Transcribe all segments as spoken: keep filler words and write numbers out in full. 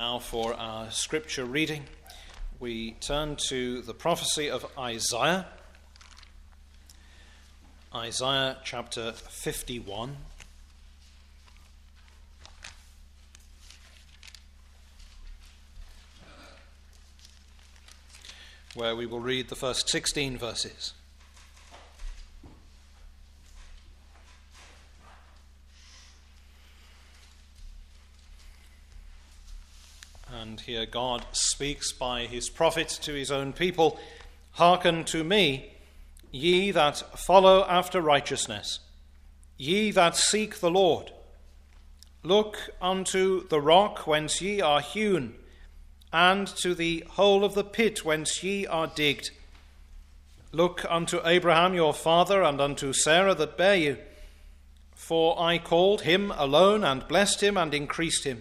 Now for our scripture reading, we turn to the prophecy of Isaiah, Isaiah chapter fifty-one. Where we will read the first sixteen verses. And here God speaks by his prophet to his own people. Hearken to me, ye that follow after righteousness, ye that seek the Lord. Look unto the rock whence ye are hewn, and to the hole of the pit whence ye are digged. Look unto Abraham your father, and unto Sarah that bare you. For I called him alone, and blessed him, and increased him.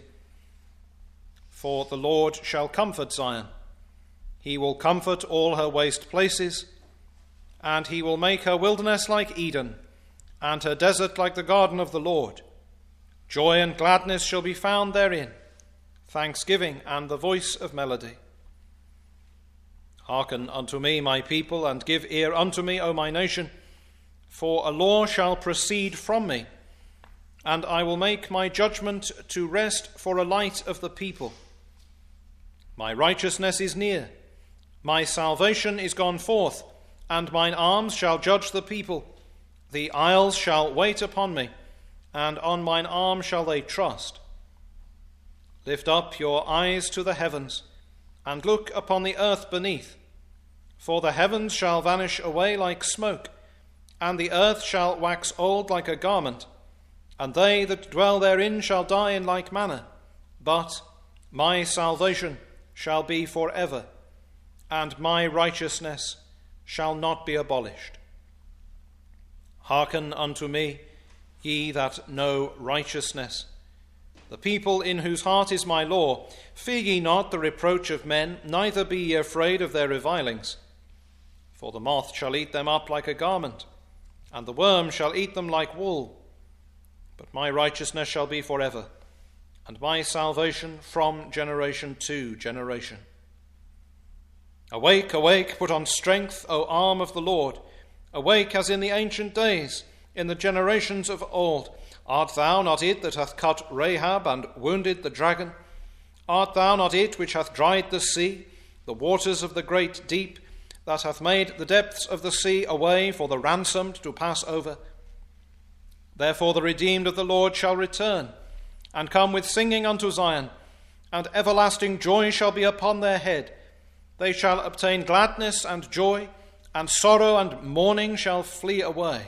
For the Lord shall comfort Zion. He will comfort all her waste places, and he will make her wilderness like Eden, and her desert like the garden of the Lord. Joy and gladness shall be found therein, thanksgiving and the voice of melody. Hearken unto me, my people, and give ear unto me, O my nation, for a law shall proceed from me, and I will make my judgment to rest for a light of the people. My righteousness is near, my salvation is gone forth, and mine arms shall judge the people. The isles shall wait upon me, and on mine arm shall they trust. Lift up your eyes to the heavens, and look upon the earth beneath. For the heavens shall vanish away like smoke, and the earth shall wax old like a garment, and they that dwell therein shall die in like manner. But my salvation shall be for ever, and my righteousness shall not be abolished. Hearken unto me, ye that know righteousness, the people in whose heart is my law. Fear ye not the reproach of men, neither be ye afraid of their revilings. For the moth shall eat them up like a garment, and the worm shall eat them like wool. But my righteousness shall be forever, and my salvation from generation to generation. Awake, awake, put on strength, O arm of the Lord. Awake as in the ancient days, in the generations of old. Art thou not it that hath cut Rahab and wounded the dragon? Art thou not it which hath dried the sea, the waters of the great deep, that hath made the depths of the sea a way for the ransomed to pass over? Therefore the redeemed of the Lord shall return, and come with singing unto Zion, and everlasting joy shall be upon their head. They shall obtain gladness and joy, and sorrow and mourning shall flee away.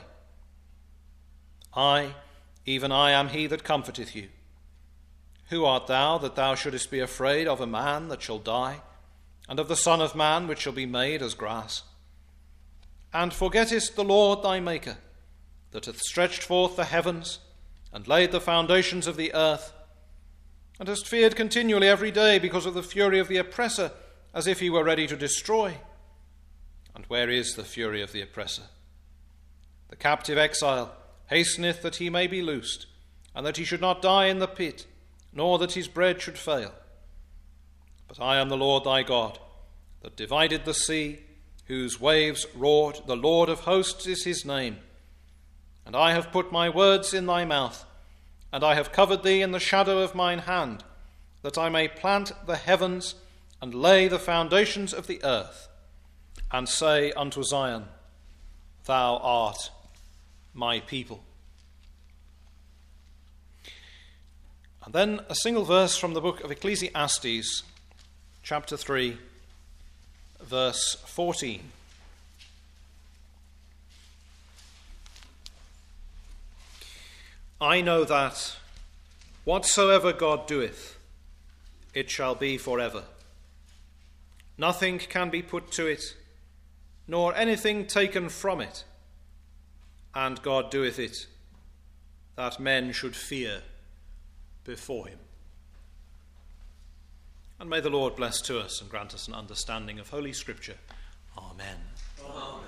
I, even I, am he that comforteth you. Who art thou, that thou shouldest be afraid of a man that shall die, and of the Son of Man which shall be made as grass? And forgettest the Lord thy Maker, that hath stretched forth the heavens, and laid the foundations of the earth, and hast feared continually every day because of the fury of the oppressor, as if he were ready to destroy. And where is the fury of the oppressor? The captive exile hasteneth that he may be loosed, and that he should not die in the pit, nor that his bread should fail. But I am the Lord thy God, that divided the sea, whose waves roared. The Lord of hosts is his name. And I have put my words in thy mouth, and I have covered thee in the shadow of mine hand, that I may plant the heavens and lay the foundations of the earth, and say unto Zion, Thou art my people. And then a single verse from the book of Ecclesiastes, chapter three, verse fourteen. I know that whatsoever God doeth, it shall be forever. Nothing can be put to it, nor anything taken from it. And God doeth it, that men should fear before him. And may the Lord bless to us and grant us an understanding of Holy Scripture. Amen. Amen.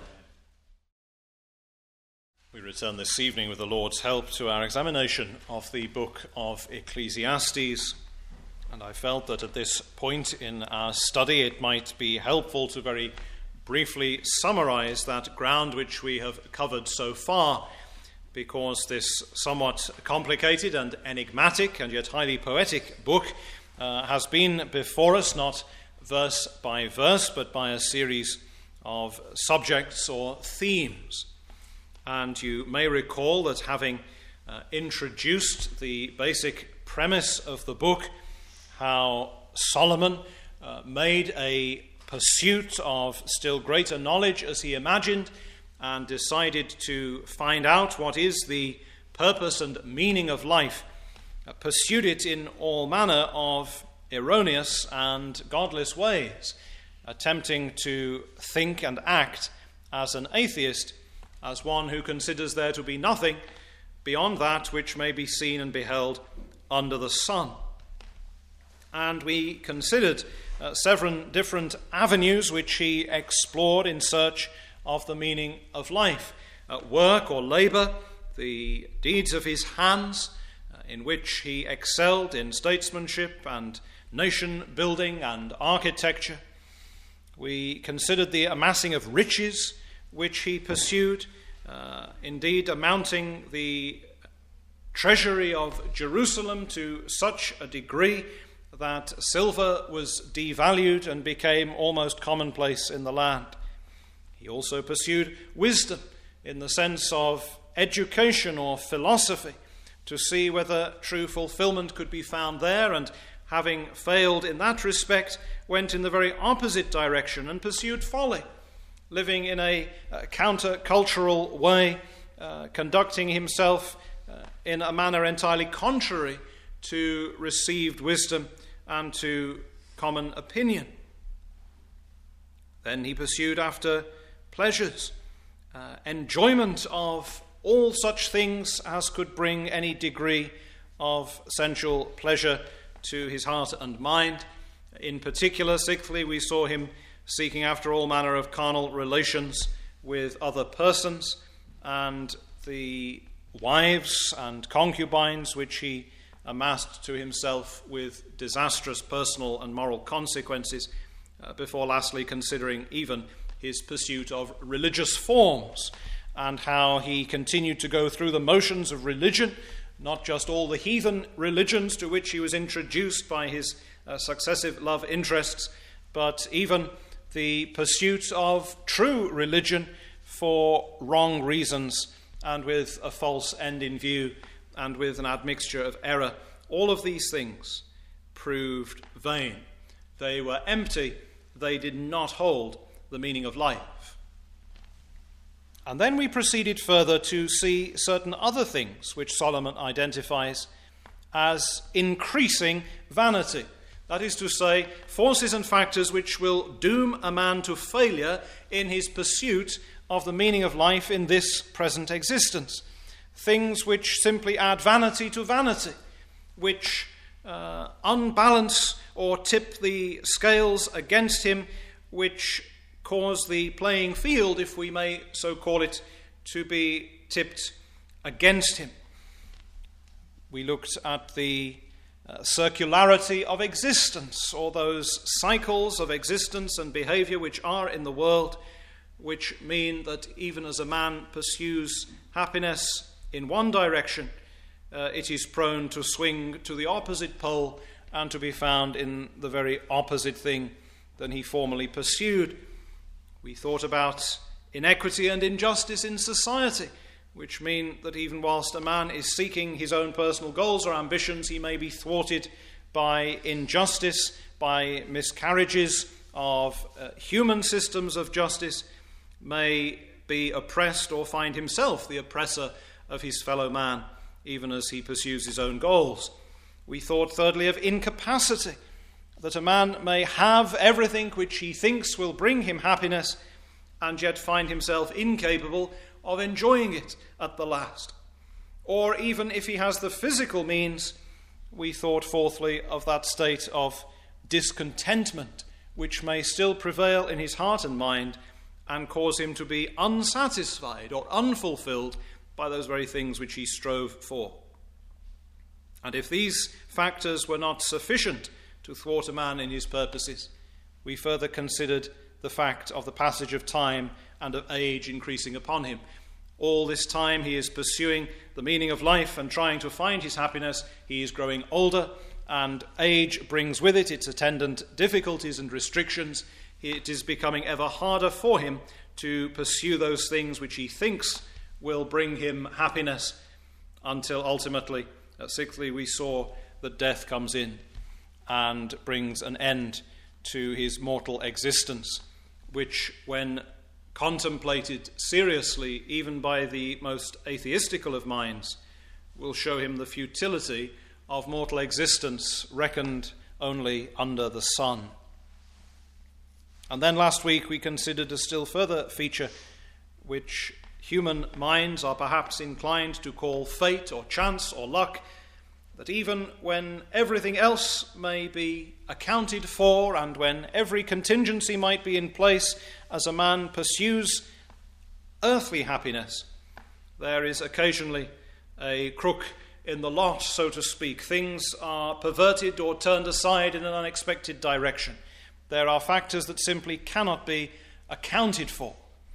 We return this evening with the Lord's help to our examination of the book of Ecclesiastes. And I felt that at this point in our study it might be helpful to very briefly summarize that ground which we have covered so far, because this somewhat complicated and enigmatic and yet highly poetic book uh, has been before us not verse by verse, but by a series of subjects or themes. And you may recall that having uh, introduced the basic premise of the book, how Solomon uh, made a pursuit of still greater knowledge as he imagined, and decided to find out what is the purpose and meaning of life, uh, pursued it in all manner of erroneous and godless ways, attempting to think and act as an atheist, as one who considers there to be nothing beyond that which may be seen and beheld under the sun. And we considered uh, several different avenues which he explored in search of the meaning of life. Uh, work or labour, the deeds of his hands, uh, in which he excelled in statesmanship and nation building and architecture. We considered the amassing of riches which he pursued, uh, indeed amounting the treasury of Jerusalem to such a degree that silver was devalued and became almost commonplace in the land. He also pursued wisdom in the sense of education or philosophy, to see whether true fulfillment could be found there, and having failed in that respect, went in the very opposite direction and pursued folly, living in a uh, counter-cultural way, uh, conducting himself uh, in a manner entirely contrary to received wisdom and to common opinion. Then he pursued after pleasures, uh, enjoyment of all such things as could bring any degree of sensual pleasure to his heart and mind. In particular, sixthly, we saw him seeking after all manner of carnal relations with other persons, and the wives and concubines which he amassed to himself with disastrous personal and moral consequences, uh, before lastly considering even his pursuit of religious forms, and how he continued to go through the motions of religion, not just all the heathen religions to which he was introduced by his uh, successive love interests, but even the pursuit of true religion for wrong reasons and with a false end in view and with an admixture of error. All of these things proved vain. They were empty. They did not hold the meaning of life. And then we proceeded further to see certain other things which Solomon identifies as increasing vanity. That is to say, forces and factors which will doom a man to failure in his pursuit of the meaning of life in this present existence. Things which simply add vanity to vanity, which uh, unbalance or tip the scales against him, which cause the playing field, if we may so call it, to be tipped against him. We looked at the uh, circularity of existence, or those cycles of existence and behavior which are in the world, which mean that even as a man pursues happiness in one direction, uh, it is prone to swing to the opposite pole and to be found in the very opposite thing than he formerly pursued. We thought about inequity and injustice in society, which mean that even whilst a man is seeking his own personal goals or ambitions, he may be thwarted by injustice, by miscarriages of uh, human systems of justice, may be oppressed or find himself the oppressor of his fellow man, even as he pursues his own goals. We thought, thirdly, of incapacity, that a man may have everything which he thinks will bring him happiness, and yet find himself incapable of enjoying it at the last. Or even if he has the physical means, we thought, fourthly, of that state of discontentment which may still prevail in his heart and mind and cause him to be unsatisfied or unfulfilled by those very things which he strove for. And if these factors were not sufficient to thwart a man in his purposes. We further considered the fact of the passage of time and of age increasing upon him. All this time he is pursuing the meaning of life and trying to find his happiness. He is growing older, and age brings with it its attendant difficulties and restrictions. It is becoming ever harder for him to pursue those things which he thinks will bring him happiness, until ultimately, uh, sixthly, we saw that death comes in and brings an end to his mortal existence, which, when contemplated seriously, even by the most atheistical of minds, will show him the futility of mortal existence reckoned only under the sun. And then last week we considered a still further feature which human minds are perhaps inclined to call fate or chance or luck, that even when everything else may be accounted for and when every contingency might be in place as a man pursues earthly happiness, there is occasionally a crook in the lot, so to speak. Things are perverted or turned aside in an unexpected direction. There are factors that simply cannot be accounted for.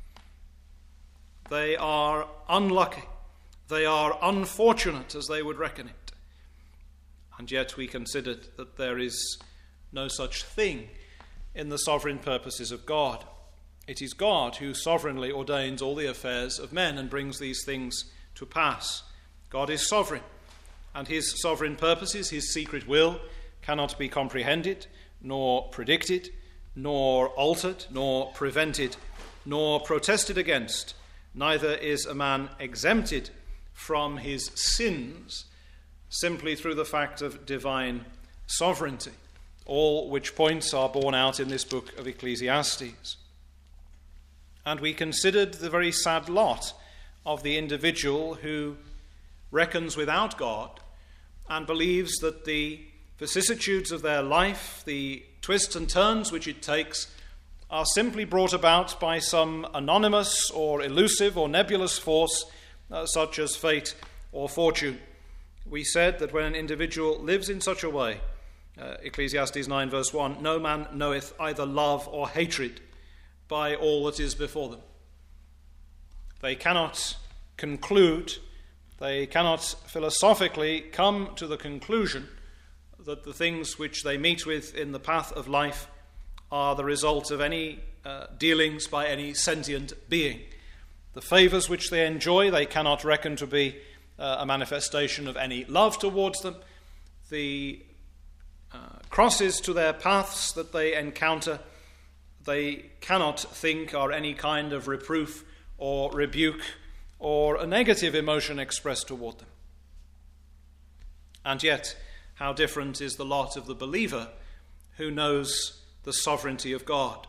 They are unlucky. They are unfortunate, as they would reckon it. And yet we considered that there is no such thing in the sovereign purposes of God. It is God who sovereignly ordains all the affairs of men and brings these things to pass. God is sovereign, and his sovereign purposes, his secret will, cannot be comprehended, nor predicted, nor altered, nor prevented, nor protested against. Neither is a man exempted from his sins simply through the fact of divine sovereignty, all which points are borne out in this book of Ecclesiastes. And we considered the very sad lot of the individual who reckons without God and believes that the vicissitudes of their life, the twists and turns which it takes, are simply brought about by some anonymous or elusive or nebulous force, uh, such as fate or fortune. We said that when an individual lives in such a way, uh, Ecclesiastes nine verse one, no man knoweth either love or hatred by all that is before them. They cannot conclude, they cannot philosophically come to the conclusion that the things which they meet with in the path of life are the result of any uh, dealings by any sentient being. The favours which they enjoy they cannot reckon to be uh, a manifestation of any love towards them. The uh, crosses to their paths that they encounter they cannot think are any kind of reproof or rebuke or a negative emotion expressed toward them. And yet, how different is the lot of the believer who knows the sovereignty of God.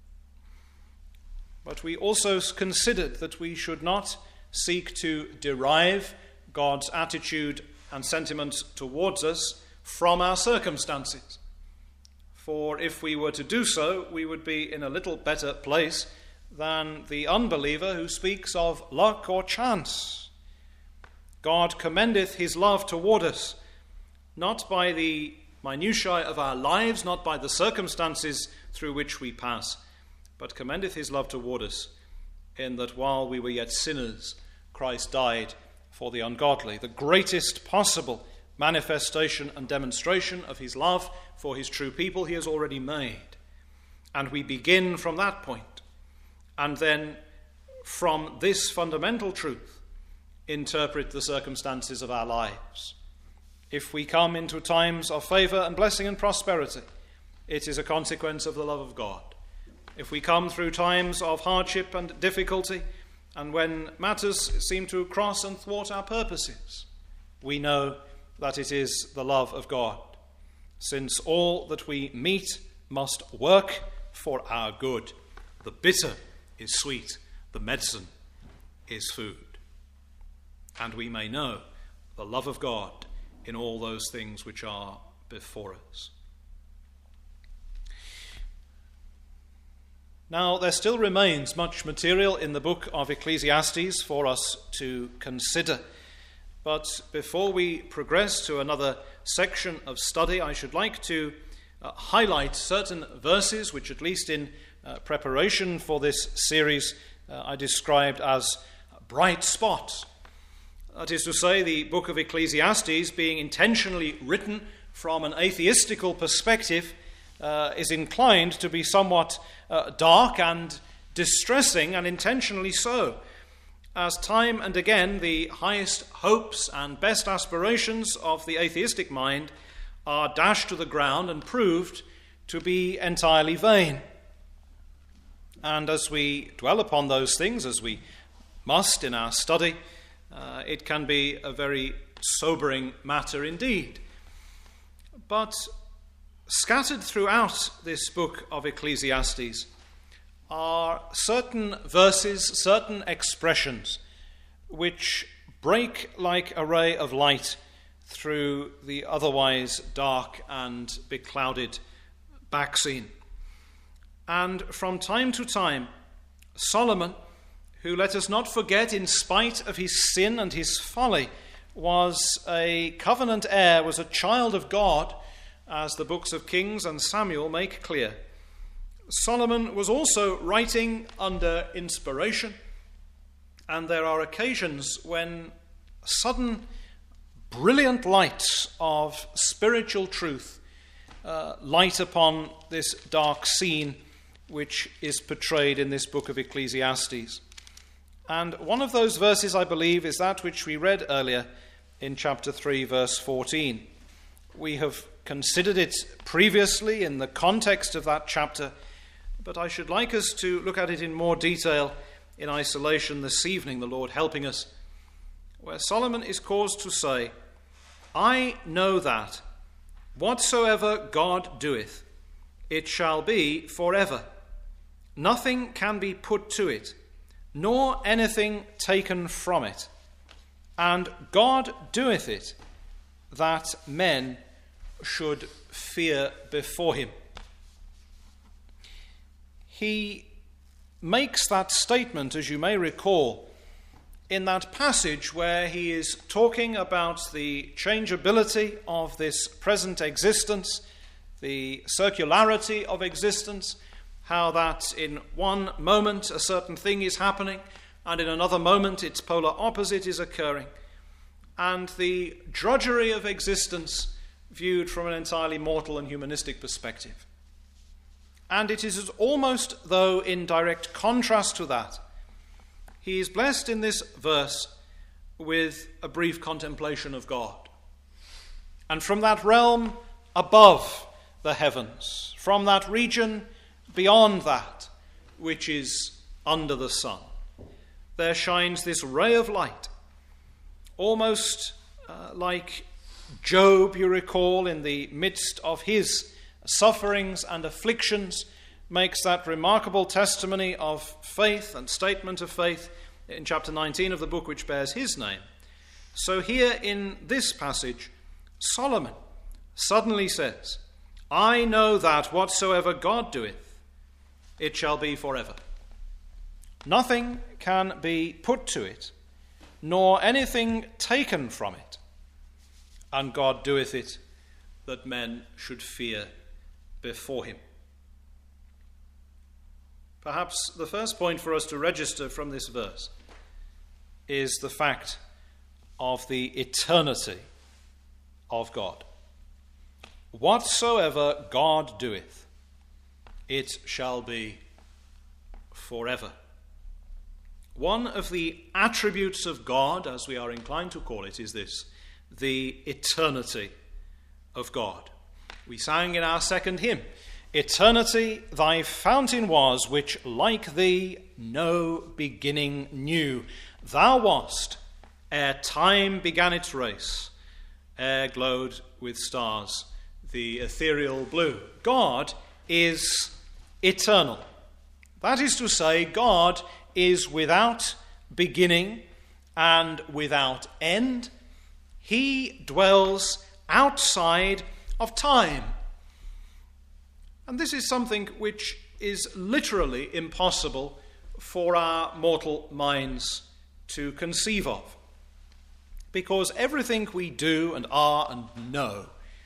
But we also considered that we should not seek to derive God's attitude and sentiment towards us from our circumstances. For if we were to do so, we would be in a little better place than the unbeliever who speaks of luck or chance. God commendeth his love toward us, not by the minutiae of our lives, not by the circumstances through which we pass, but commendeth his love toward us in that while we were yet sinners, Christ died for the ungodly. The greatest possible manifestation and demonstration of his love for his true people he has already made. And we begin from that point, and then from this fundamental truth interpret the circumstances of our lives. If we come into times of favour and blessing and prosperity, it is a consequence of the love of God. If we come through times of hardship and difficulty, and when matters seem to cross and thwart our purposes, we know that it is the love of God, since all that we meet must work for our good. The bitter is sweet, the medicine is food. And we may know the love of God in all those things which are before us. Now, there still remains much material in the book of Ecclesiastes for us to consider. But before we progress to another section of study, I should like to uh, highlight certain verses which, at least in uh, preparation for this series, uh, I described as bright spots. That is to say, the book of Ecclesiastes, being intentionally written from an atheistical perspective, uh, is inclined to be somewhat uh, dark and distressing, and intentionally so, as time and again the highest hopes and best aspirations of the atheistic mind are dashed to the ground and proved to be entirely vain. And as we dwell upon those things, as we must in our study, uh, it can be a very sobering matter indeed. But scattered throughout this book of Ecclesiastes are certain verses, certain expressions which break like a ray of light through the otherwise dark and beclouded back scene. And from time to time, Solomon, who, let us not forget, in spite of his sin and his folly, was a covenant heir, was a child of God, as the books of Kings and Samuel make clear. Solomon was also writing under inspiration, and there are occasions when sudden, brilliant lights of spiritual truth uh, light upon this dark scene which is portrayed in this book of Ecclesiastes. And one of those verses, I believe, is that which we read earlier in chapter three, verse fourteen. We have considered it previously in the context of that chapter, but I should like us to look at it in more detail in isolation this evening, the Lord helping us, where Solomon is caused to say, "I know that whatsoever God doeth, it shall be forever. Nothing can be put to it, nor anything taken from it. And God doeth it, that men should fear before him." He makes that statement, as you may recall, in that passage where he is talking about the changeability of this present existence, the circularity of existence, how that in one moment a certain thing is happening, and in another moment its polar opposite is occurring, and the drudgery of existence viewed from an entirely mortal and humanistic perspective. And it is almost though in direct contrast to that, he is blessed in this verse with a brief contemplation of God. And from that realm above the heavens, from that region beyond that which is under the sun, there shines this ray of light, almost uh, like Job, you recall, in the midst of his sufferings and afflictions, makes that remarkable testimony of faith and statement of faith in chapter nineteen of the book which bears his name. So here in this passage, Solomon suddenly says, "I know that whatsoever God doeth, it shall be forever. Nothing can be put to it, nor anything taken from it. And God doeth it, that men should fear before him." Perhaps the first point for us to register from this verse is the fact of the eternity of God. Whatsoever God doeth, it shall be forever. One of the attributes of God, as we are inclined to call it, is this: the eternity of God. We sang in our second hymn, "Eternity thy fountain was, which like thee no beginning knew. Thou wast, ere time began its race, ere glowed with stars the ethereal blue." God is eternal. That is to say, God is without beginning and without end. He dwells outside of time. And this is something which is literally impossible for our mortal minds to conceive of, because everything we do and are and know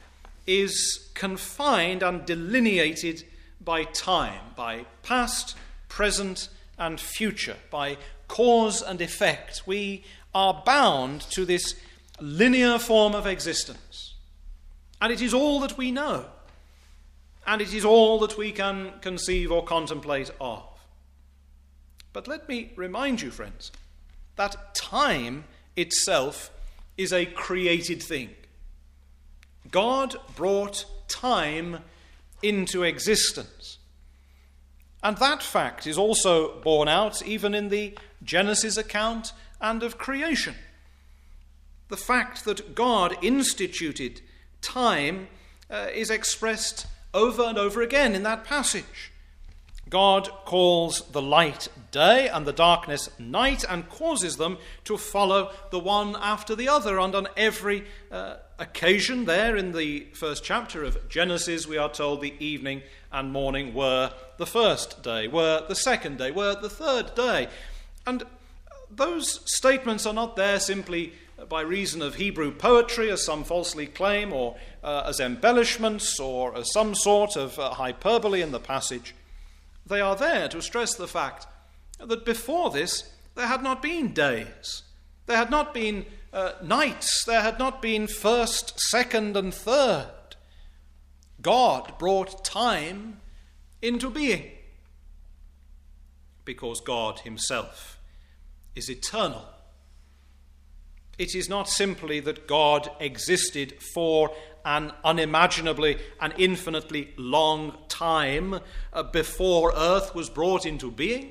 is confined and delineated by time, by past, present, and future, by cause and effect. We are bound to this linear form of existence. And it is all that we know. And it is all that we can conceive or contemplate of. But let me remind you, friends, that time itself is a created thing. God brought time into existence. And that fact is also borne out even in the Genesis account and of creation. The fact that God instituted time uh, is expressed over and over again in that passage. God calls the light day and the darkness night and causes them to follow the one after the other. And on every uh, occasion there in the first chapter of Genesis, we are told the evening and morning were the first day, were the second day, were the third day. And those statements are not there simply by reason of Hebrew poetry, as some falsely claim, or uh, as embellishments, or as some sort of uh, hyperbole in the passage. They are there to stress the fact that before this there had not been days, there had not been uh, nights, there had not been first, second, and third. God brought time into being because God himself is eternal. It is not simply that God existed for an unimaginably and infinitely long time uh, before earth was brought into being.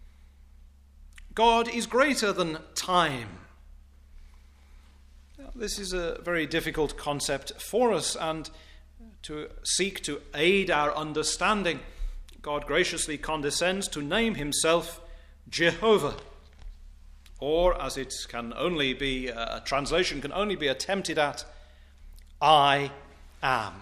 God is greater than time. Now, this is a very difficult concept for us, and to seek to aid our understanding, God graciously condescends to name himself Jehovah. Or, as it can only be, a translation can only be attempted at, I am.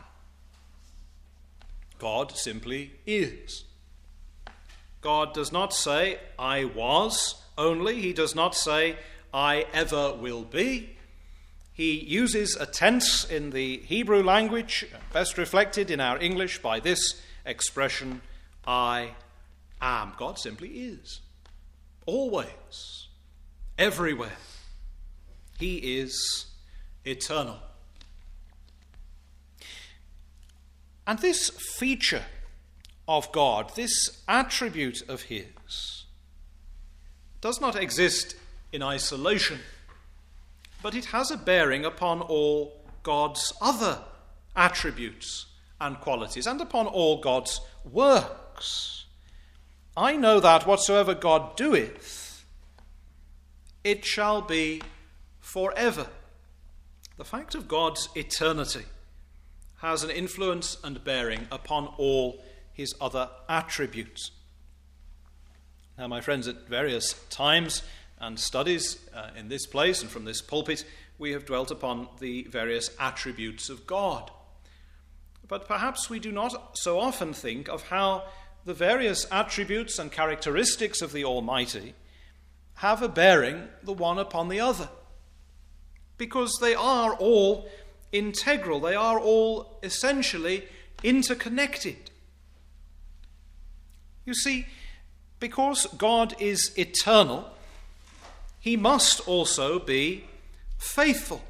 God simply is. God does not say, I was only. He does not say, I ever will be. He uses a tense in the Hebrew language, best reflected in our English by this expression, I am. God simply is. Always. Everywhere. He is eternal. And this feature of God, this attribute of his, does not exist in isolation, but it has a bearing upon all God's other attributes and qualities, and upon all God's works. I know that whatsoever God doeth, it shall be forever. The fact of God's eternity has an influence and bearing upon all his other attributes. Now, my friends, at various times and studies uh, in this place and from this pulpit, we have dwelt upon the various attributes of God. But perhaps we do not so often think of how the various attributes and characteristics of the Almighty have a bearing the one upon the other, because they are all integral, they are all essentially interconnected. You see, because God is eternal, he must also be faithful.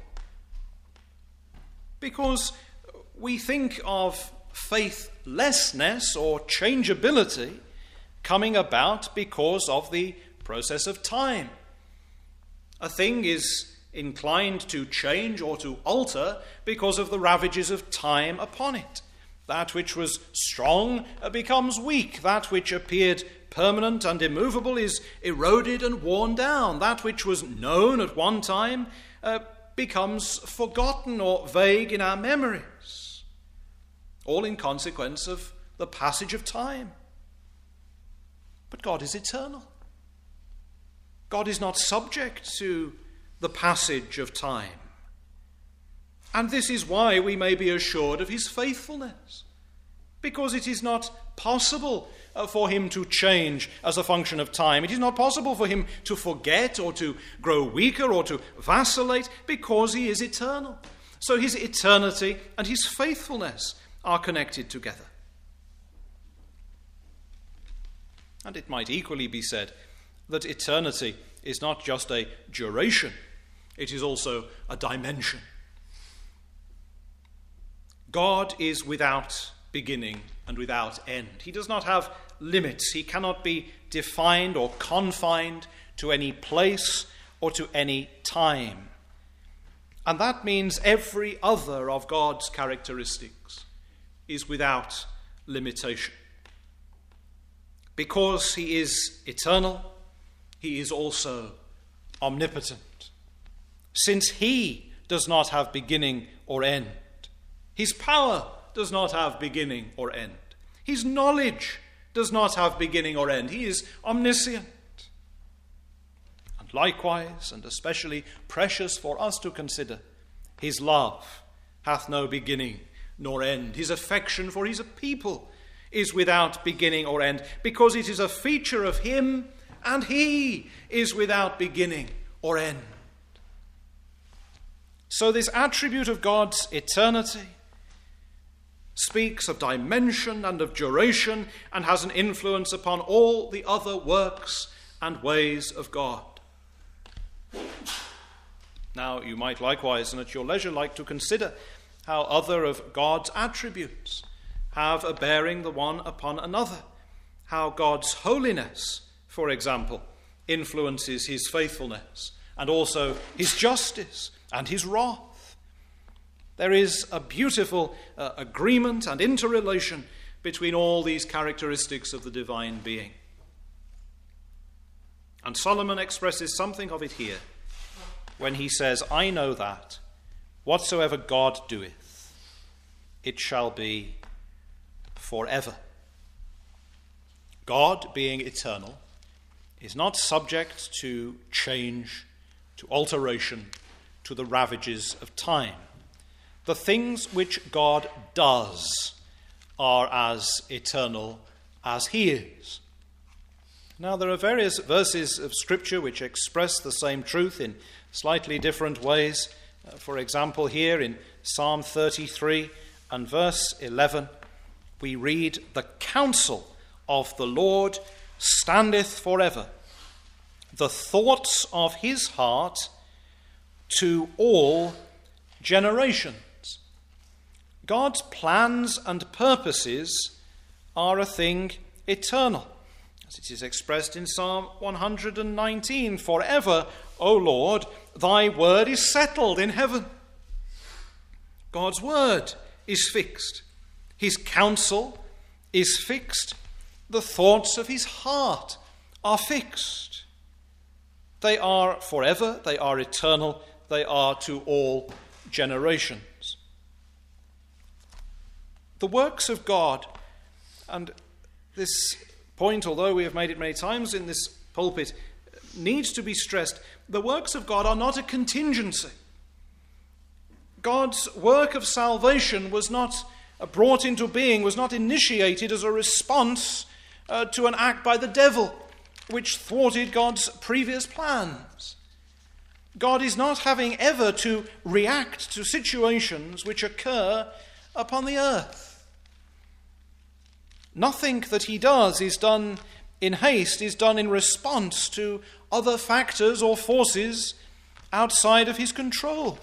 Because we think of faithlessness or changeability coming about because of the process of time. A thing is inclined to change or to alter because of the ravages of time upon it. That which was strong becomes weak. That which appeared permanent and immovable is eroded and worn down. That which was known at one time uh, becomes forgotten or vague in our memories. All in consequence of the passage of time. But God is eternal. God is not subject to the passage of time. And this is why we may be assured of his faithfulness, because it is not possible for him to change as a function of time. It is not possible for him to forget or to grow weaker or to vacillate, because he is eternal. So his eternity and his faithfulness are connected together. And it might equally be said that eternity is not just a duration, it is also a dimension. God is without beginning and without end. He does not have limits. He cannot be defined or confined to any place or to any time. And that means every other of God's characteristics is without limitation. Because he is eternal, he is also omnipotent. Since he does not have beginning or end, his power does not have beginning or end. His knowledge does not have beginning or end. He is omniscient. And likewise, and especially precious for us to consider, his love hath no beginning nor end. His affection for his people is without beginning or end, because it is a feature of him, and he is without beginning or end. So this attribute of God's eternity speaks of dimension and of duration and has an influence upon all the other works and ways of God. Now, you might likewise, and at your leisure, like to consider how other of God's attributes have a bearing the one upon another. How God's holiness, for example, influences his faithfulness, and also his justice and his wrath. There is a beautiful uh, agreement and interrelation between all these characteristics of the divine being. And Solomon expresses something of it here when he says, I know that whatsoever God doeth, it shall be forever. God, being eternal, is not subject to change, to alteration, to the ravages of time. The things which God does are as eternal as he is. Now, there are various verses of Scripture which express the same truth in slightly different ways. Uh, for example, here in Psalm thirty-three and verse eleven, we read, the counsel of the Lord standeth forever, the thoughts of his heart to all generations. God's plans and purposes are a thing eternal. As it is expressed in Psalm one hundred nineteen, forever, O Lord, thy word is settled in heaven. God's word is fixed. His counsel is fixed. The thoughts of his heart are fixed. They are forever, they are eternal, they are to all generations. The works of God, and this point, although we have made it many times in this pulpit, needs to be stressed. The works of God are not a contingency. God's work of salvation was not brought into being, was not initiated as a response uh, to an act by the devil, which thwarted God's previous plans. God is not having ever to react to situations which occur upon the earth. Nothing that he does is done in haste, is done in response to other factors or forces outside of his control.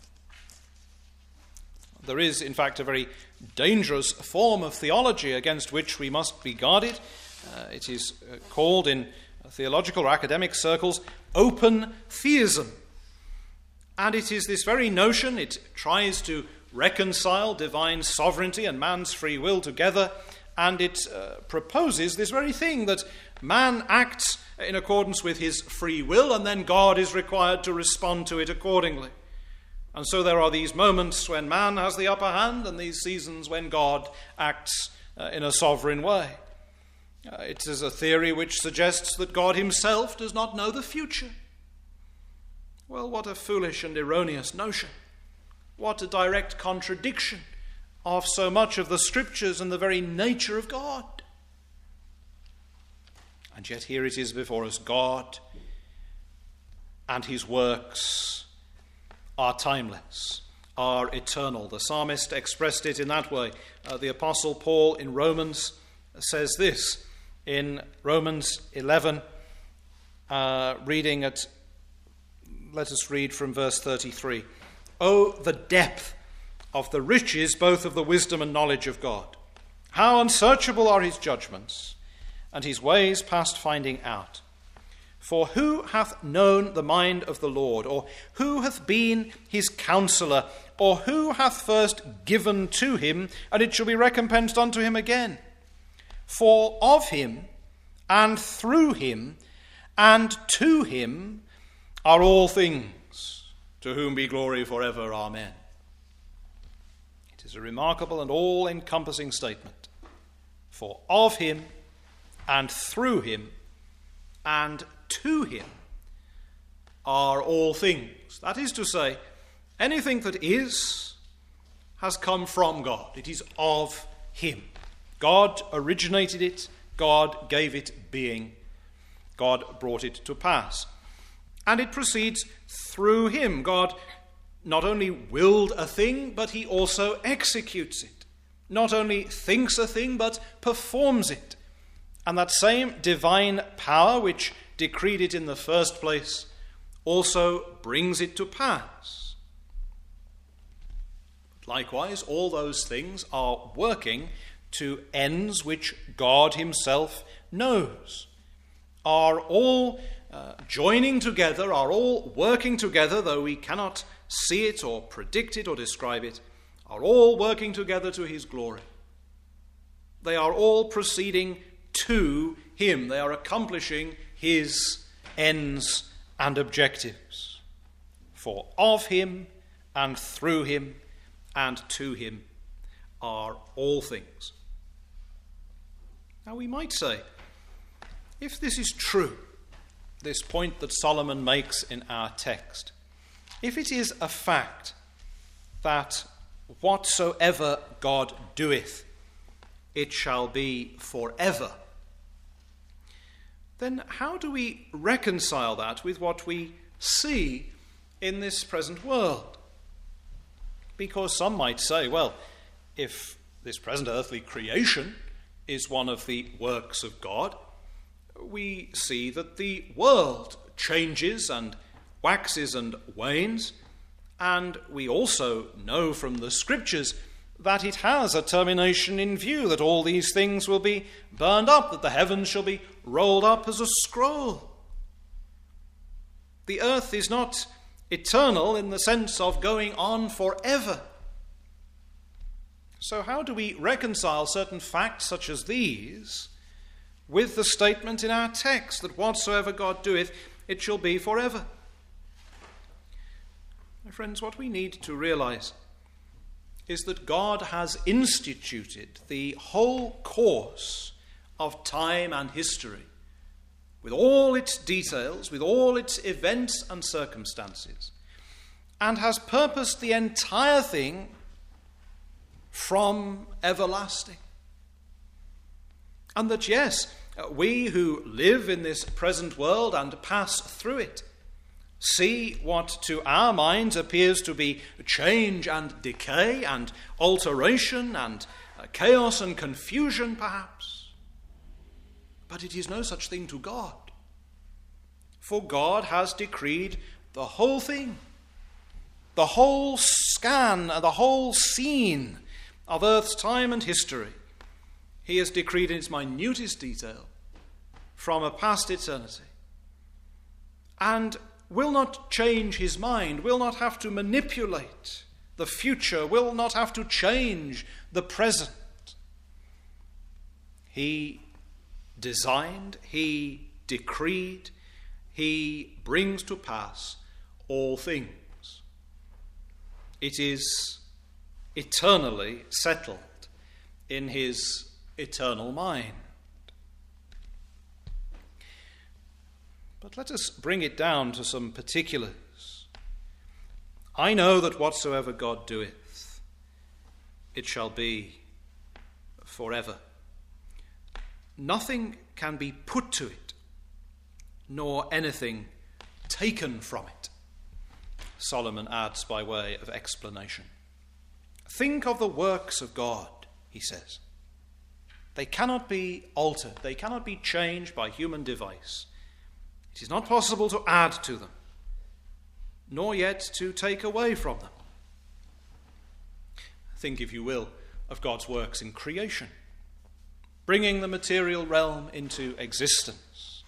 There is, in fact, a very dangerous form of theology against which we must be guarded. Uh, it is uh, called in theological or academic circles open theism. And it is this very notion, it tries to reconcile divine sovereignty and man's free will together, and it uh, proposes this very thing, that man acts in accordance with his free will, and then God is required to respond to it accordingly. And so there are these moments when man has the upper hand, and these seasons when God acts uh, in a sovereign way. Uh, it is a theory which suggests that God himself does not know the future. Well, what a foolish and erroneous notion. What a direct contradiction of so much of the Scriptures and the very nature of God. And yet here it is before us. God and his works are timeless, are eternal. The psalmist expressed it in that way. Uh, the Apostle Paul in Romans says this in Romans eleven, uh, reading at, let us read from verse thirty-three. Oh, the depth of the riches both of the wisdom and knowledge of God! How unsearchable are his judgments, and his ways past finding out. For who hath known the mind of the Lord, or who hath been his counselor, or who hath first given to him, and it shall be recompensed unto him again? For of him, and through him, and to him are all things, to whom be glory forever. Amen. It is a remarkable and all-encompassing statement. For of him, and through him, and to him are all things. That is to say, anything that is has come from God. It is of him. God originated it. God gave it being. God brought it to pass. And it proceeds through him. God not only willed a thing, but he also executes it. Not only thinks a thing, but performs it. And that same divine power which decreed it in the first place also brings it to pass. Likewise, all those things are working to ends which God himself knows, are all uh, joining together, are all working together, though we cannot see it or predict it or describe it, are all working together to his glory. They are all proceeding to him. They are accomplishing his ends and objectives. For of him and through him and to him are all things. Now we might say, if this is true, this point that Solomon makes in our text, if it is a fact that whatsoever God doeth, it shall be forever, then how do we reconcile that with what we see in this present world? Because some might say, well, if this present earthly creation is one of the works of God, we see that the world changes and waxes and wanes, and we also know from the Scriptures that it has a termination in view, that all these things will be burned up, that the heavens shall be rolled up as a scroll. The earth is not eternal in the sense of going on forever. So how do we reconcile certain facts such as these with the statement in our text that whatsoever God doeth, it shall be forever? My friends, what we need to realize is that God has instituted the whole course of time and history, with all its details, with all its events and circumstances, and has purposed the entire thing from everlasting. And that, yes, we who live in this present world and pass through it see what to our minds appears to be change and decay and alteration and chaos and confusion, perhaps. But it is no such thing to God. For God has decreed the whole thing, the whole scan, the whole scene of earth's time and history. He has decreed in its minutest detail from a past eternity, and will not change his mind, will not have to manipulate the future, will not have to change the present. He designed, he decreed, he brings to pass all things. It is eternally settled in his eternal mind. But let us bring it down to some particulars. I know that whatsoever God doeth, it shall be forever. Nothing can be put to it, nor anything taken from it. Solomon adds by way of explanation. Think of the works of God, he says. They cannot be altered. They cannot be changed by human device. It is not possible to add to them, nor yet to take away from them. Think, if you will, of God's works in creation, bringing the material realm into existence.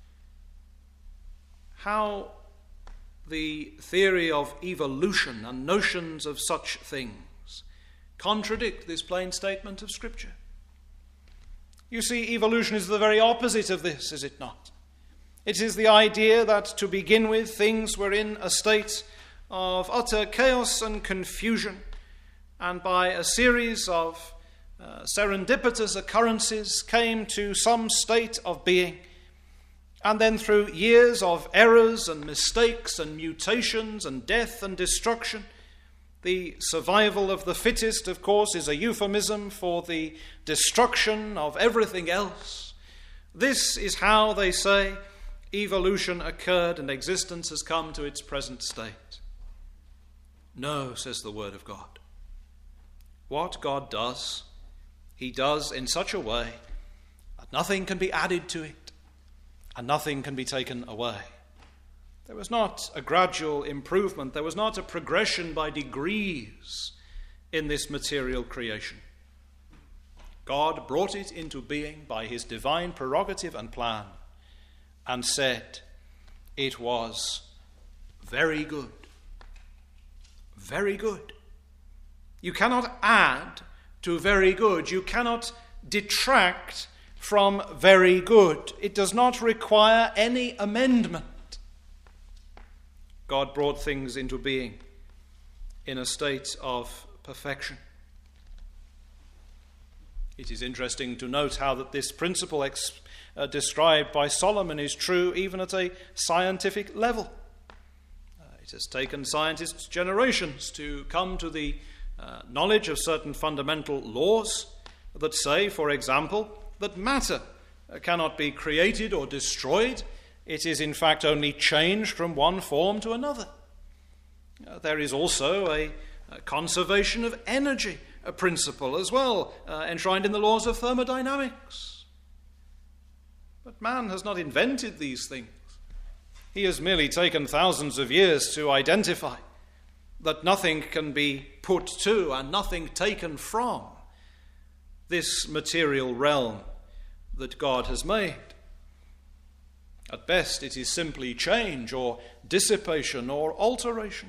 How the theory of evolution and notions of such things contradict this plain statement of Scripture. You see, evolution is the very opposite of this, is it not? It is the idea that, to begin with, things were in a state of utter chaos and confusion, and by a series of uh, serendipitous occurrences came to some state of being, and then through years of errors and mistakes and mutations and death and destruction, the survival of the fittest, of course, is a euphemism for the destruction of everything else. This is how, they say, evolution occurred and existence has come to its present state. No, says the Word of God. What God does, he does in such a way that nothing can be added to it and nothing can be taken away. There was not a gradual improvement. There was not a progression by degrees in this material creation. God brought it into being by his divine prerogative and plan and said, it was very good. Very good. You cannot add to very good. You cannot detract from very good. It does not require any amendment. God brought things into being in a state of perfection. It is interesting to note how that this principle ex- uh, described by Solomon is true even at a scientific level. Uh, it has taken scientists generations to come to the uh, knowledge of certain fundamental laws that say, for example, that matter uh, cannot be created or destroyed. It is in fact only changed from one form to another. Uh, there is also a, a conservation of energy, a principle as well, uh, enshrined in the laws of thermodynamics. But man has not invented these things. He has merely taken thousands of years to identify that nothing can be put to and nothing taken from this material realm that God has made. At best, it is simply change or dissipation or alteration.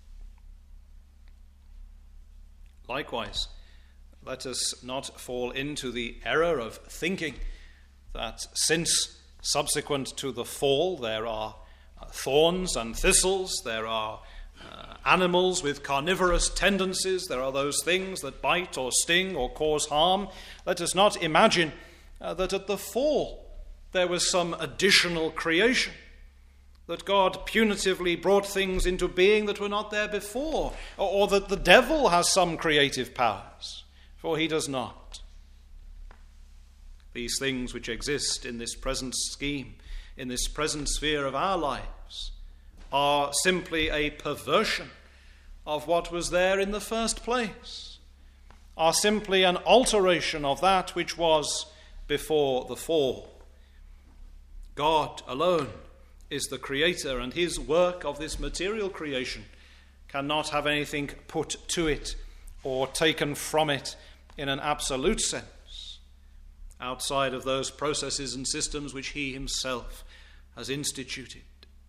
Likewise, let us not fall into the error of thinking that since subsequent to the fall there are uh, thorns and thistles, there are uh, animals with carnivorous tendencies, there are those things that bite or sting or cause harm. Let us not imagine uh, that at the fall there was some additional creation, that God punitively brought things into being that were not there before, or, or that the devil has some creative powers, for he does not. These things which exist in this present scheme, in this present sphere of our lives, are simply a perversion of what was there in the first place, are simply an alteration of that which was before the fall. God alone is the creator, and his work of this material creation cannot have anything put to it or taken from it in an absolute sense, outside of those processes and systems which he himself has instituted.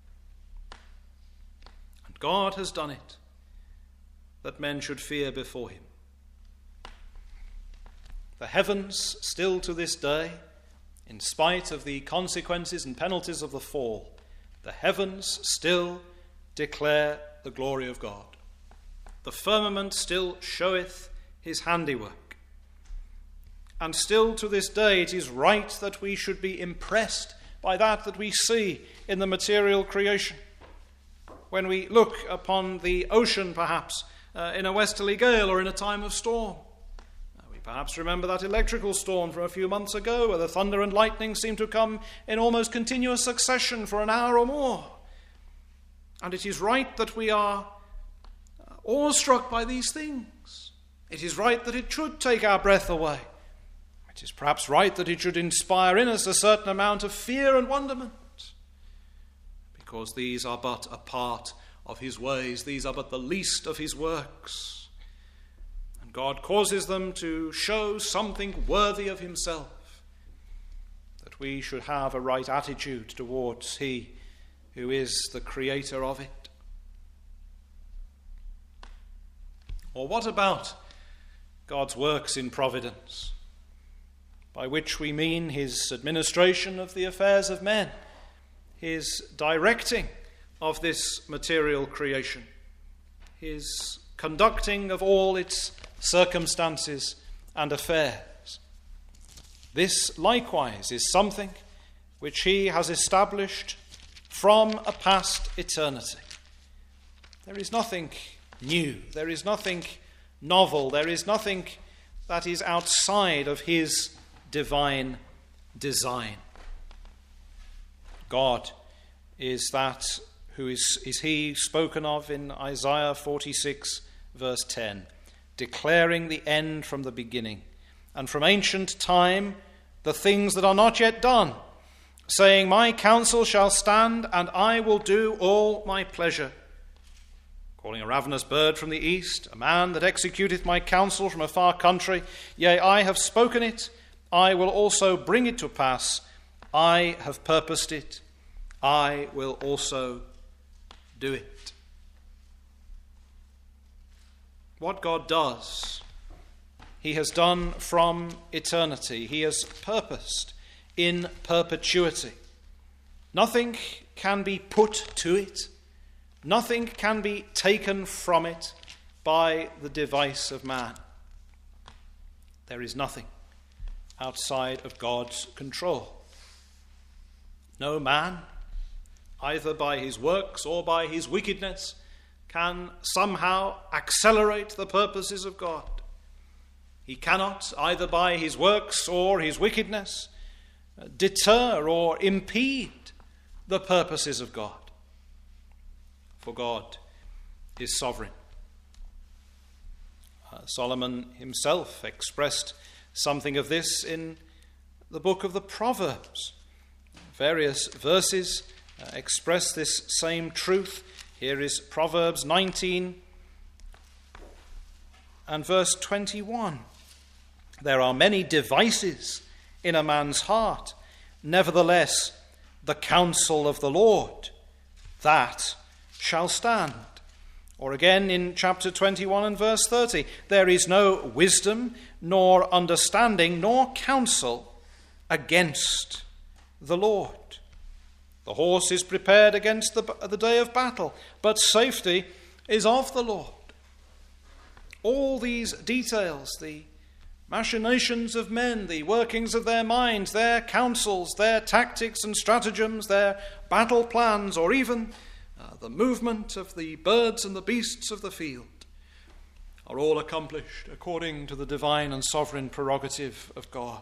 And God has done it, that men should fear before him. The heavens still to this day, in spite of the consequences and penalties of the fall, the heavens still declare the glory of God. The firmament still showeth his handiwork. And still to this day it is right that we should be impressed by that that we see in the material creation. When we look upon the ocean, perhaps, uh, in a westerly gale or in a time of storm, perhaps remember that electrical storm from a few months ago where the thunder and lightning seemed to come in almost continuous succession for an hour or more. And it is right that we are awestruck by these things. It is right that it should take our breath away. It is perhaps right that it should inspire in us a certain amount of fear and wonderment, because these are but a part of his ways. These are but the least of his works. And God causes them to show something worthy of himself, that we should have a right attitude towards he who is the creator of it. Or what about God's works in providence, by which we mean his administration of the affairs of men, his directing of this material creation, his conducting of all its circumstances and affairs? This likewise is something which he has established from a past eternity. There is nothing new, there is nothing novel, there is nothing that is outside of his divine design. God is that who is, is he spoken of in Isaiah forty-six, verse ten, declaring the end from the beginning, and from ancient time the things that are not yet done, saying, my counsel shall stand, and I will do all my pleasure. Calling a ravenous bird from the east, a man that executeth my counsel from a far country. Yea, I have spoken it, I will also bring it to pass. I have purposed it, I will also do it. What God does, he has done from eternity. He has purposed in perpetuity. Nothing can be put to it. Nothing can be taken from it by the device of man. There is nothing outside of God's control. No man, either by his works or by his wickedness, can somehow accelerate the purposes of God. He cannot, either by his works or his wickedness, deter or impede the purposes of God. For God is sovereign. Uh, Solomon himself expressed something of this in the book of the Proverbs. Various verses uh, express this same truth. Here is Proverbs nineteen and verse twenty-one. There are many devices in a man's heart, nevertheless the counsel of the Lord, that shall stand. Or again in chapter twenty-one and verse thirty, there is no wisdom, nor understanding, nor counsel against the Lord. The horse is prepared against the, the day of battle, but safety is of the Lord. All these details, the machinations of men, the workings of their minds, their counsels, their tactics and stratagems, their battle plans, or even uh, the movement of the birds and the beasts of the field, are all accomplished according to the divine and sovereign prerogative of God.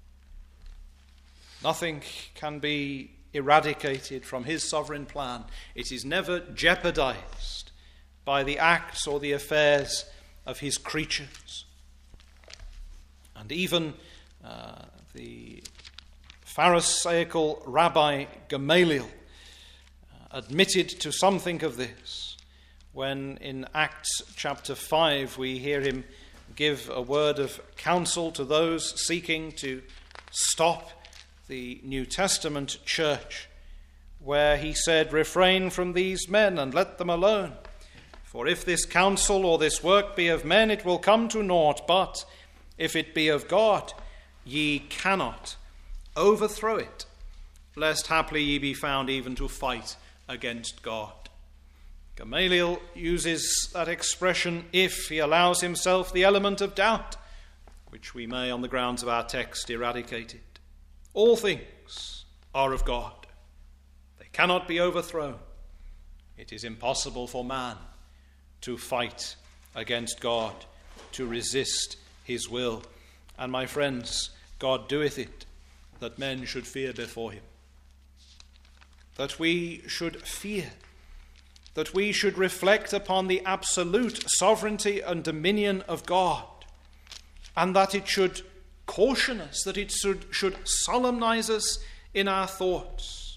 Nothing can be eradicated from his sovereign plan. It is never jeopardized by the acts or the affairs of his creatures. And even uh, the Pharisaical Rabbi Gamaliel uh, admitted to something of this when in Acts chapter five we hear him give a word of counsel to those seeking to stop the New Testament church, where he said, refrain from these men and let them alone. For if this counsel or this work be of men, it will come to naught. But if it be of God, ye cannot overthrow it, lest haply ye be found even to fight against God. Gamaliel uses that expression if he allows himself the element of doubt, which we may, on the grounds of our text, eradicate it. All things are of God. They cannot be overthrown. It is impossible for man to fight against God, to resist his will. And my friends, God doeth it that men should fear before him. That we should fear that we should reflect upon the absolute sovereignty and dominion of God, and that it should caution us, that it should, should solemnize us in our thoughts.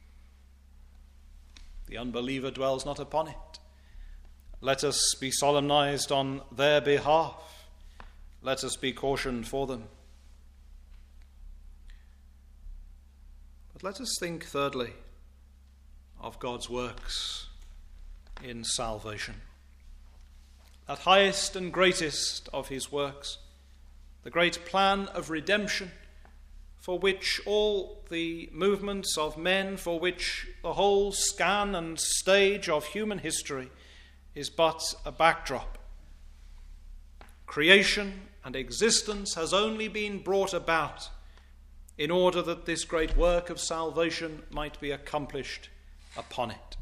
The unbeliever dwells not upon it. Let us be solemnized on their behalf. Let us be cautioned for them. But let us think, thirdly, of God's works in salvation. That highest and greatest of his works, the great plan of redemption, for which all the movements of men, for which the whole scan and stage of human history is but a backdrop. Creation and existence has only been brought about in order that this great work of salvation might be accomplished upon it.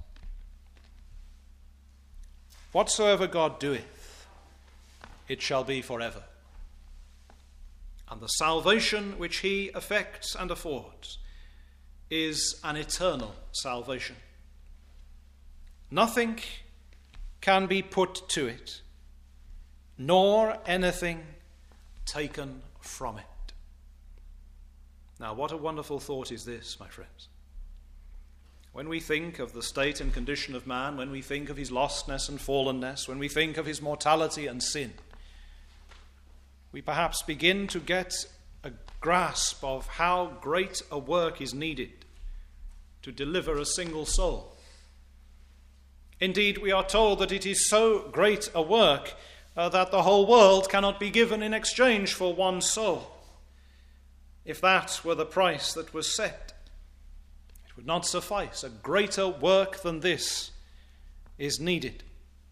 Whatsoever God doeth, it shall be forever. And the salvation which he effects and affords is an eternal salvation. Nothing can be put to it, nor anything taken from it. Now, what a wonderful thought is this, my friends. When we think of the state and condition of man, when we think of his lostness and fallenness, when we think of his mortality and sin, we perhaps begin to get a grasp of how great a work is needed to deliver a single soul. Indeed, we are told that it is so great a work uh, that the whole world cannot be given in exchange for one soul. If that were the price that was set, it would not suffice. A greater work than this is needed.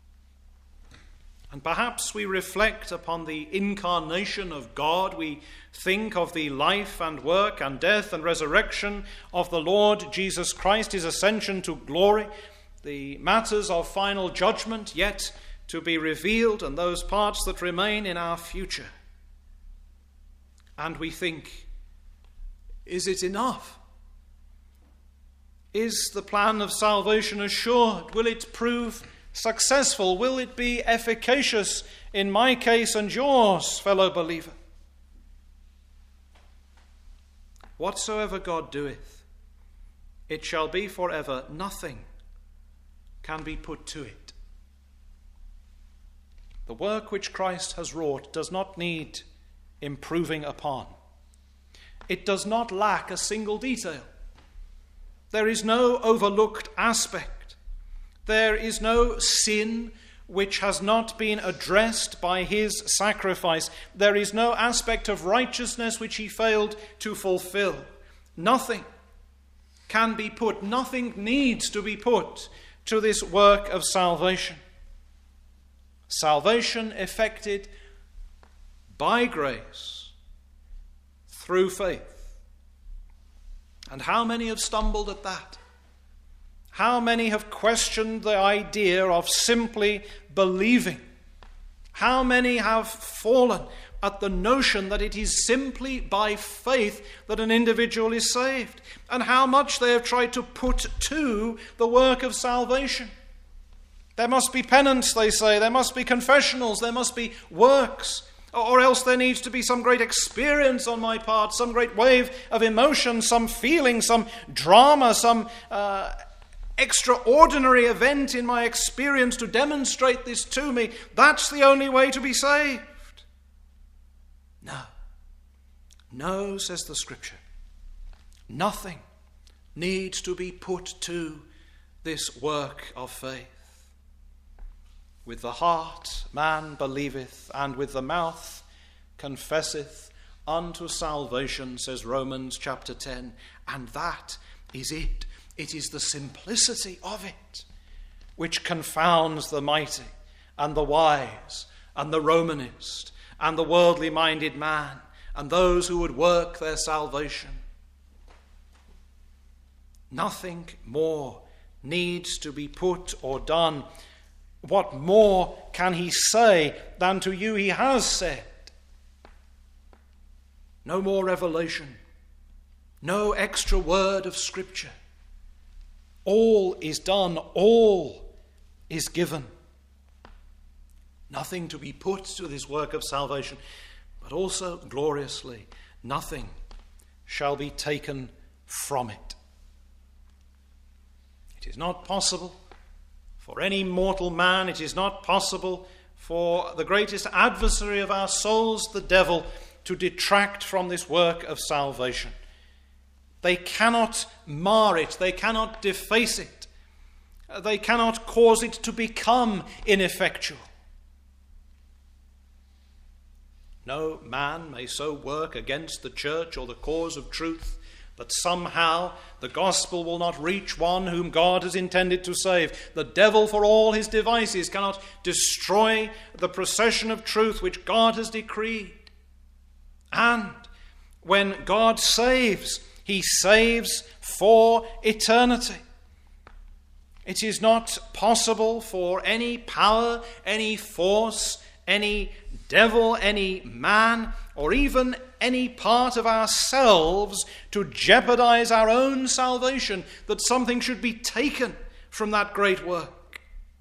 And perhaps we reflect upon the incarnation of God. We think of the life and work and death and resurrection of the Lord Jesus Christ, his ascension to glory, the matters of final judgment yet to be revealed, and those parts that remain in our future. And we think, is it enough? Is the plan of salvation assured? Will it prove successful? Will it be efficacious in my case and yours, fellow believer? Whatsoever God doeth, it shall be forever. Nothing can be put to it. The work which Christ has wrought does not need improving upon. It does not lack a single detail. There is no overlooked aspect. There is no sin which has not been addressed by his sacrifice. There is no aspect of righteousness which he failed to fulfill. Nothing can be put, nothing needs to be put to this work of salvation. Salvation effected by grace through faith. And how many have stumbled at that? How many have questioned the idea of simply believing? How many have fallen at the notion that it is simply by faith that an individual is saved? And how much they have tried to put to the work of salvation. There must be penance, they say. There must be confessionals. There must be works. Or else there needs to be some great experience on my part, some great wave of emotion, some feeling, some drama, some uh, extraordinary event in my experience to demonstrate this to me. That's the only way to be saved. No. No, says the Scripture. Nothing needs to be put to this work of faith. With the heart man believeth, and with the mouth confesseth unto salvation, says Romans chapter ten. And that is it. It is the simplicity of it which confounds the mighty and the wise and the Romanist and the worldly-minded man and those who would work their salvation. Nothing more needs to be put or done. What more can he say than to you he has said? No more revelation. No extra word of Scripture. All is done. All is given. Nothing to be put to this work of salvation, but also gloriously, nothing shall be taken from it. It is not possible for any mortal man, it is not possible for the greatest adversary of our souls, the devil, to detract from this work of salvation. They cannot mar it, they cannot deface it, they cannot cause it to become ineffectual. No man may so work against the church or the cause of truth that somehow the gospel will not reach one whom God has intended to save. The devil, for all his devices, cannot destroy the procession of truth which God has decreed. And when God saves, he saves for eternity. It is not possible for any power, any force, any devil, any man, or even any part of ourselves to jeopardize our own salvation, that something should be taken from that great work.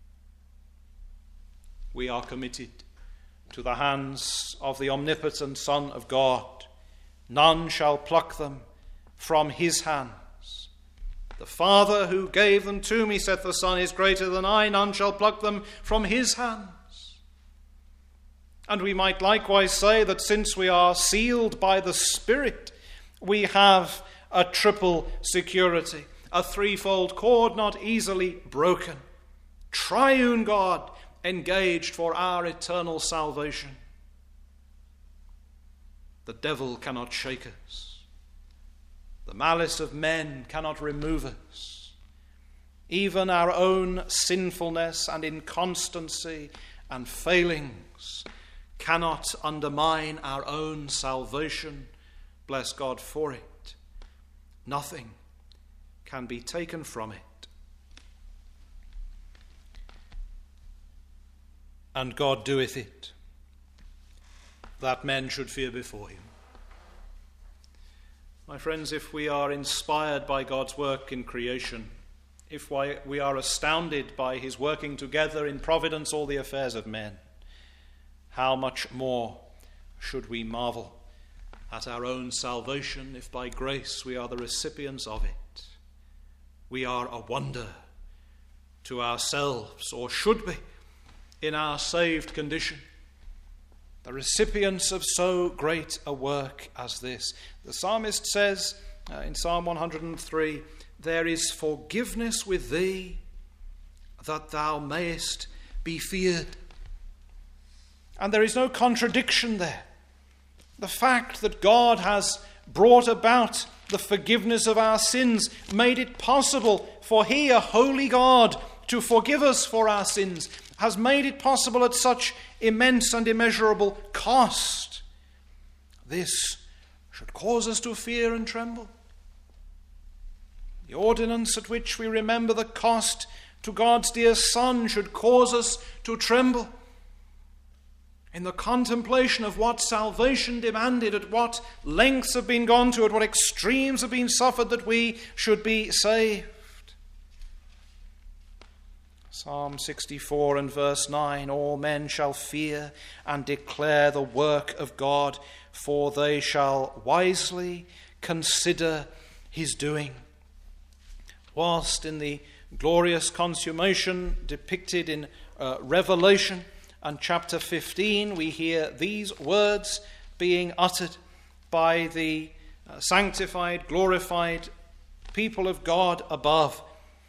We are committed to the hands of the omnipotent Son of God. None shall pluck them from his hands. The Father who gave them to me, saith the Son, is greater than I. None shall pluck them from his hands. And we might likewise say that since we are sealed by the Spirit, we have a triple security, a threefold cord not easily broken. Triune God engaged for our eternal salvation. The devil cannot shake us. The malice of men cannot remove us. Even our own sinfulness and inconstancy and failings cannot undermine our own salvation. Bless God for it. Nothing can be taken from it. And God doeth it, that men should fear before him. My friends, if we are inspired by God's work in creation, if we are astounded by his working together in providence all the affairs of men, how much more should we marvel at our own salvation if by grace we are the recipients of it? We are a wonder to ourselves, or should be, in our saved condition, the recipients of so great a work as this. The psalmist says uh, in Psalm one hundred three, there is forgiveness with thee, that thou mayest be feared. And there is no contradiction there. The fact that God has brought about the forgiveness of our sins, made it possible for he, a holy God, to forgive us for our sins, has made it possible at such immense and immeasurable cost. This should cause us to fear and tremble. The ordinance at which we remember the cost to God's dear Son should cause us to tremble. In the contemplation of what salvation demanded, at what lengths have been gone to, at what extremes have been suffered that we should be saved. Psalm sixty-four and verse nine, all men shall fear and declare the work of God, for they shall wisely consider his doing. Whilst in the glorious consummation depicted in uh, Revelation and chapter fifteen, we hear these words being uttered by the uh, sanctified, glorified people of God above.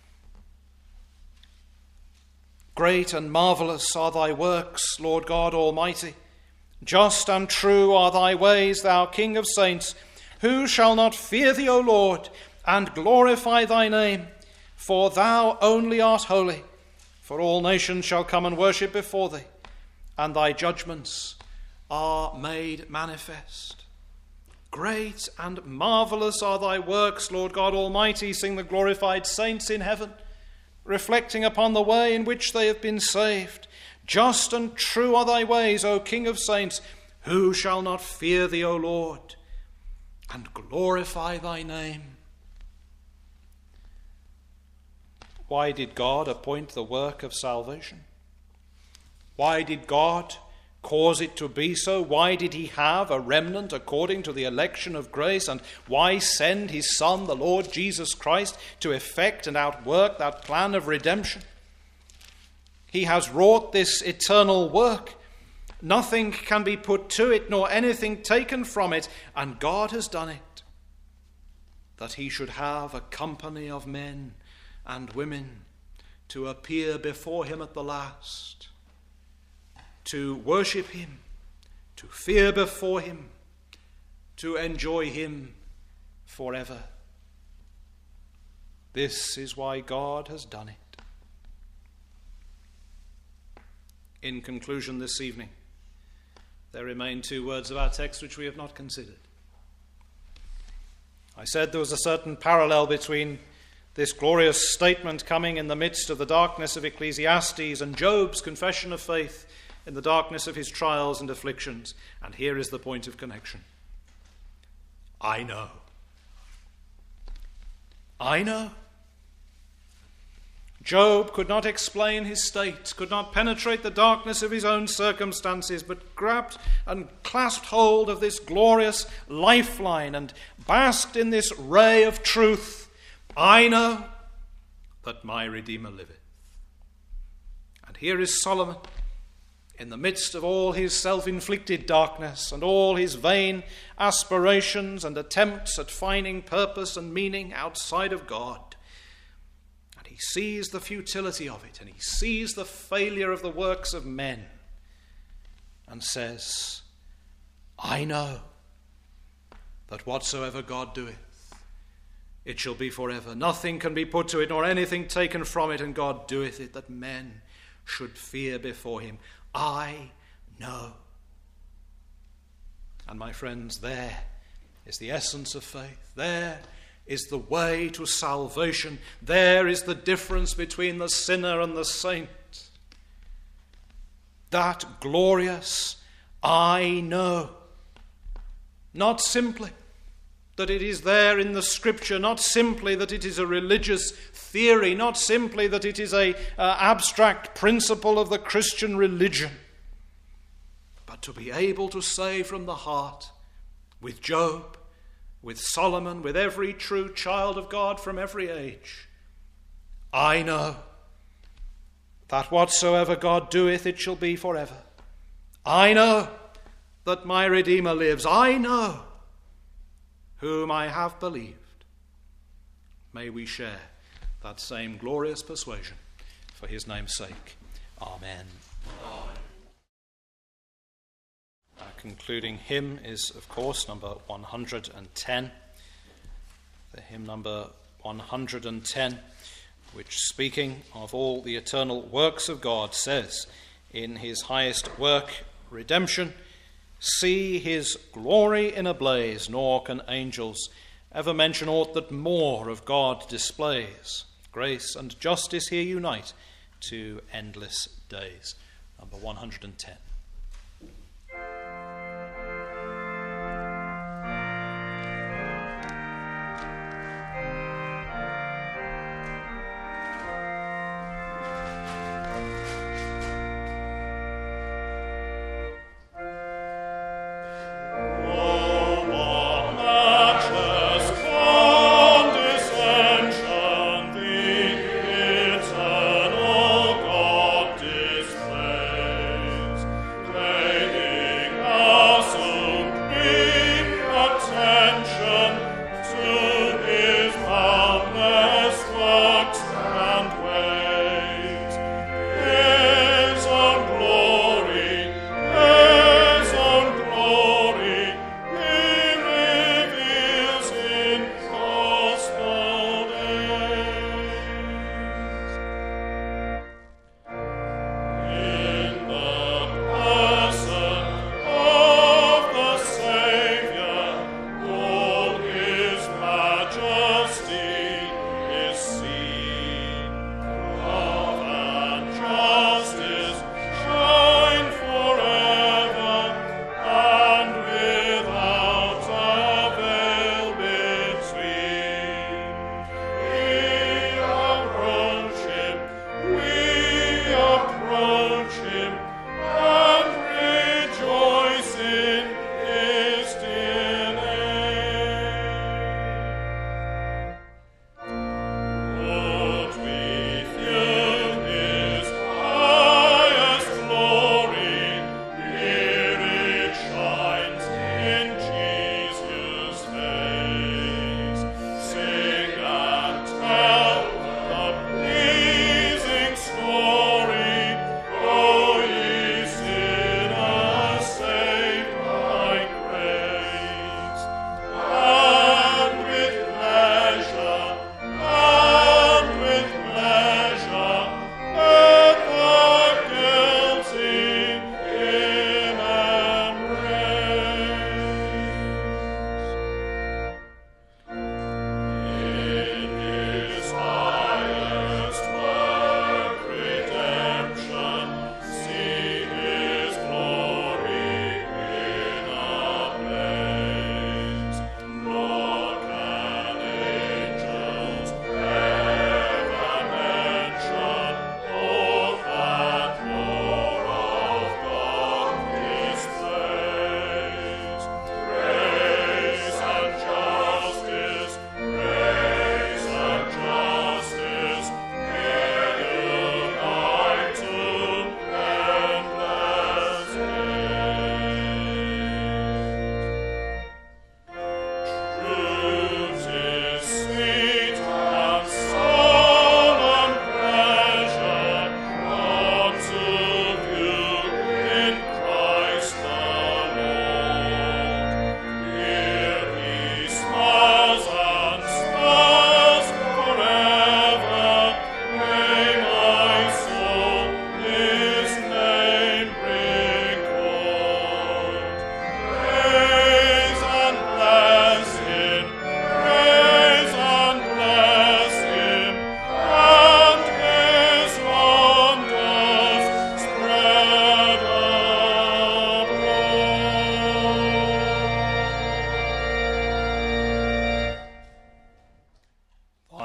Great and marvelous are thy works, Lord God Almighty. Just and true are thy ways, thou King of saints. Who shall not fear thee, O Lord, and glorify thy name? For thou only art holy. For all nations shall come and worship before thee, and thy judgments are made manifest. Great and marvelous are thy works, Lord God Almighty, sing the glorified saints in heaven, reflecting upon the way in which they have been saved. Just and true are thy ways, O King of saints. Who shall not fear thee, O Lord, and glorify thy name? Why did God appoint the work of salvation? Why did God cause it to be so? Why did he have a remnant according to the election of grace? And why send his Son, the Lord Jesus Christ, to effect and outwork that plan of redemption? He has wrought this eternal work. Nothing can be put to it, nor anything taken from it, and God has done it, that he should have a company of men and women to appear before him at the last, to worship him, to fear before him, to enjoy him forever. This is why God has done it. In conclusion this evening, there remain two words of our text which we have not considered. I said there was a certain parallel between this glorious statement coming in the midst of the darkness of Ecclesiastes and Job's confession of faith in the darkness of his trials and afflictions. And here is the point of connection. I know. I know. Job could not explain his state, could not penetrate the darkness of his own circumstances, but grabbed and clasped hold of this glorious lifeline and basked in this ray of truth. I know that my Redeemer liveth. And here is Solomon, in the midst of all his self-inflicted darkness and all his vain aspirations and attempts at finding purpose and meaning outside of God. He sees the futility of it, and he sees the failure of the works of men, and says, I know that whatsoever God doeth, it shall be forever. Nothing can be put to it, nor anything taken from it, and God doeth it, that men should fear before him. I know. And my friends, there is the essence of faith. There is the way to salvation. There is the difference between the sinner and the saint. That glorious I know. Not simply that it is there in the scripture, not simply that it is a religious theory, not simply that it is a uh, abstract principle of the Christian religion, but to be able to say from the heart, with Job, with Solomon, with every true child of God from every age, I know that whatsoever God doeth, it shall be forever. I know that my Redeemer lives. I know whom I have believed. May we share that same glorious persuasion for his name's sake. Amen. Amen. Our concluding hymn is, of course, number one hundred ten. The hymn number one hundred ten, which, speaking of all the eternal works of God, says in his highest work, redemption, see his glory in a blaze, nor can angels ever mention aught that more of God displays. Grace and justice here unite to endless days. Number one hundred ten.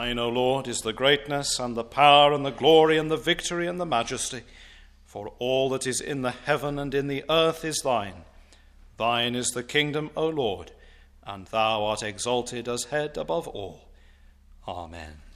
Thine, O Lord, is the greatness and the power and the glory and the victory and the majesty. For all that is in the heaven and in the earth is thine. Thine is the kingdom, O Lord, and thou art exalted as head above all. Amen.